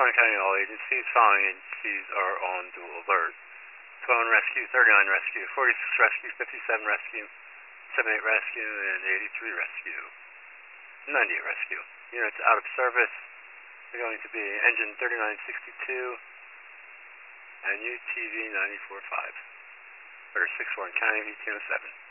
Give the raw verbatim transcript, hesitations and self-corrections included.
Warren County, all agencies, following agencies are on dual alert. twelve rescue, thirty-nine rescue, forty-six rescue, fifty-seven rescue, seventy-eight rescue, and eighty-three rescue. ninety-eight rescue. Units out of service are going to be engine thirty-nine sixty-two and U T V ninety-four point five. Order six Warren County, V T O seven.